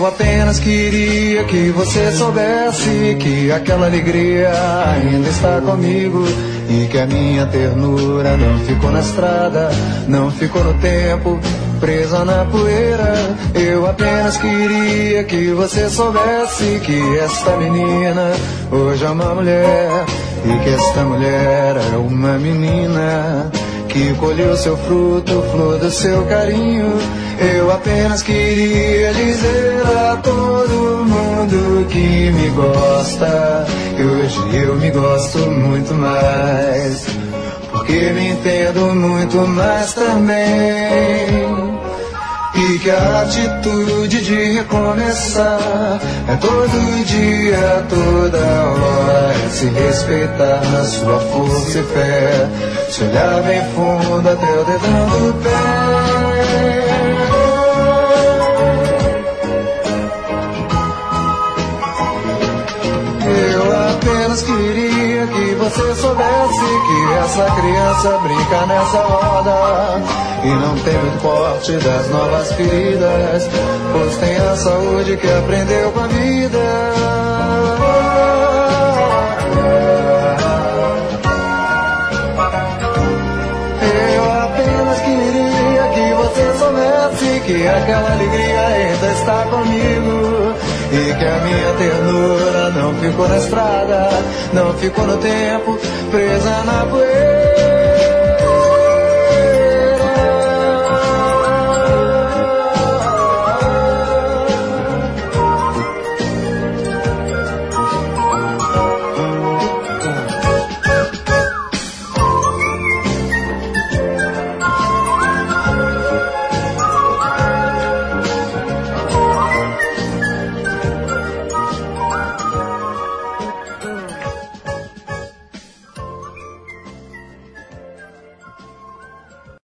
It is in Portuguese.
Eu apenas queria que você soubesse que aquela alegria ainda está comigo e que a minha ternura não ficou na estrada, não ficou no tempo, presa na poeira. Eu apenas queria que você soubesse que esta menina hoje é uma mulher e que esta mulher é uma menina que colheu seu fruto, flor do seu carinho. Eu apenas queria dizer a todo mundo que me gosta, que hoje eu me gosto muito mais, porque me entendo muito mais também. E que a atitude de recomeçar é todo dia, toda hora, é se respeitar na sua força e fé, se olhar bem fundo até o dedão do pé. Eu apenas queria que você soubesse que essa criança brinca nessa roda e não tem muito porte das novas feridas, pois tem a saúde que aprendeu com a vida. Eu apenas queria que você soubesse que aquela alegria ainda está comigo e que a minha ternura não ficou na estrada, não ficou no tempo, presa na poeira.